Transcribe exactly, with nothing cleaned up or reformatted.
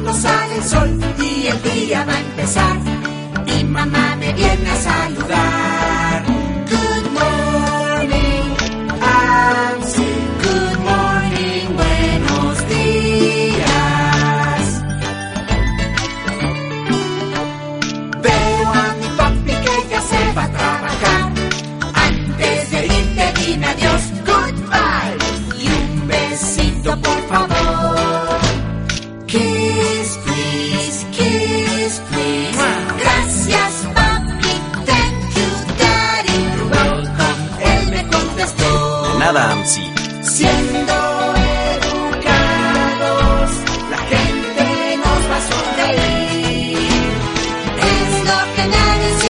cuando sale el sol y el día va a empezar. Mi mamá me viene a saludar. Good morning, Amsi. Good morning, buenos días. Veo a mi papi que ya se va a trabajar. Antes de irte dime adiós, goodbye. Y un besito por favor. Kiss, please, kiss, please. Gracias, papi, thank you, daddy. You're welcome, él me contestó. De nada, Amsi. Siendo